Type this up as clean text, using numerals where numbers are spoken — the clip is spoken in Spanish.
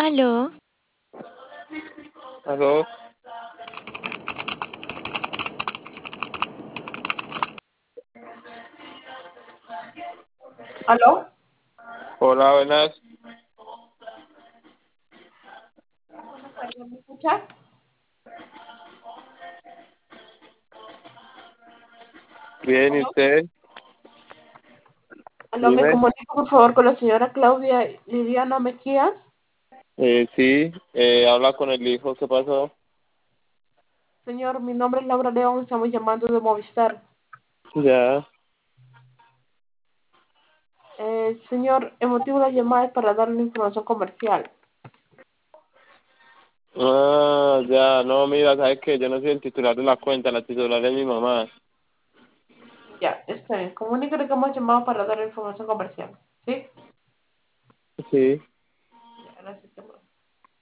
Aló, Aló, ¿Aló? hola, buenas. Buenas tardes, ¿me escucha? Bien, ¿y ¿Aló? usted? ¿Aló? ¿Me Dime. comunico por favor con la señora Claudia Liliana Mejías? Sí, habla con el hijo, ¿qué pasó? Señor, mi nombre es Laura León, estamos llamando de Movistar. Ya. Señor, el motivo de la llamada es para darle información comercial. Ya, no, mira, sabes que yo no soy el titular de la cuenta, la titular es mi mamá. Ya, está bien. Comuníquele que hemos llamado para darle información comercial. ¿Sí? Sí.